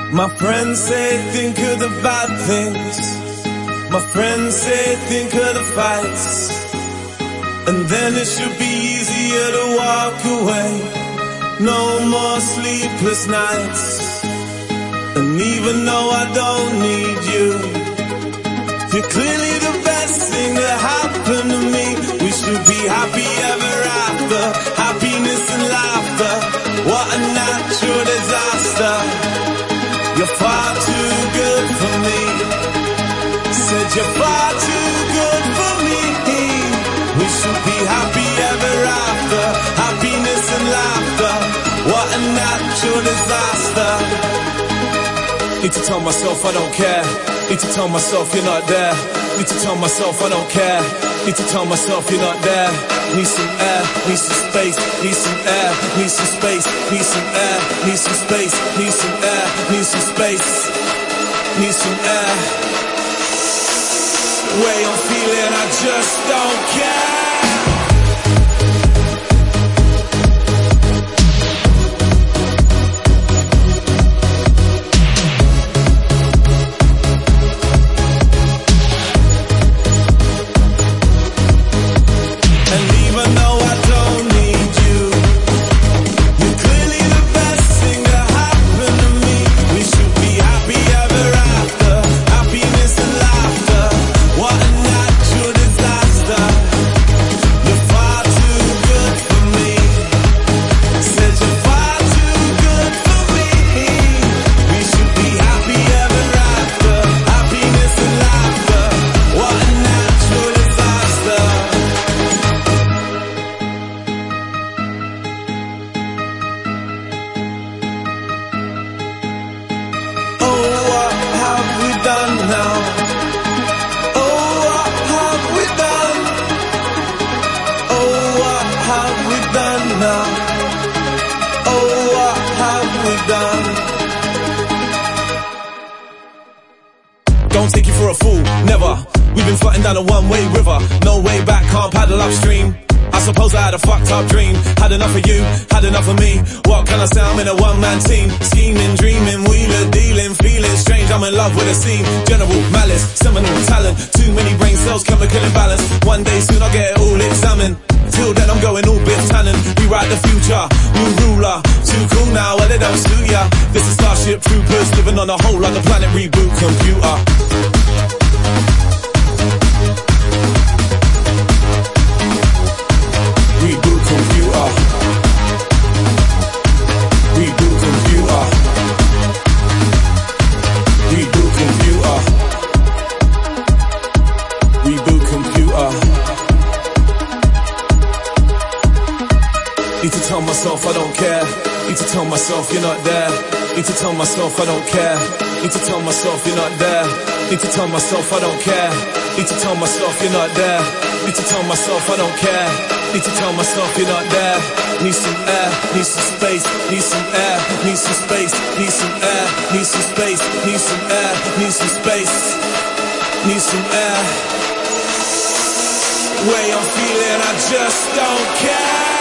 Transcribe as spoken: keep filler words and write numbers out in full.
My friends say think of the bad things. My friends say think of the fights. And then it should be easier to walk away. No more sleepless nights. And even though I don't need you, you're clearly the best thing that happened to me. We should be happy ever after. Happiness and laughter. What a natural disaster. You're far too good for me. Said you're far too good for me. We should be happy ever after. Happiness and laughter. What a natural disaster. Need to tell myself I don't care. Need to tell myself you're not there. Need to tell myself I don't care. Need to tell myself you're not there. Need some air, need some space, need some air, need some space, need some air, need some space, need some air, need some space, need some air. The way I'm feeling, I just don't care. Don't take you for a fool, never. We've been floating down a one-way river. No way back, can't paddle upstream. I suppose I had a fucked up dream. Had enough of you, had enough of me. What can I say, I'm in a one-man team. Scheming, dreaming, wheeler, dealing, feeling strange. I'm in love with a scene. General malice, seminal talent. Too many brain cells, chemical imbalance. One day soon I'll get it all examined. Till then I'm going all Biff Tannen. Rewrite the future, new ruler. Too cool now, well it don't suit ya. This is Starship Troopers, living on a whole other planet. Reboot computer. Reboot computer. Reboot computer. Reboot computer. Reboot computer. Need to tell myself I don't care. Need to tell myself you're not there. Need to tell myself I don't care. Need to tell myself you're not there. Need to tell myself I don't care. Need to tell myself you're not there. Need to tell myself I don't care. Need to tell myself you're not there. Need some air, need some space, need some air, need some space, need some air, need some space, need some air, need some space, need some air. The way I'm feeling, I just don't care.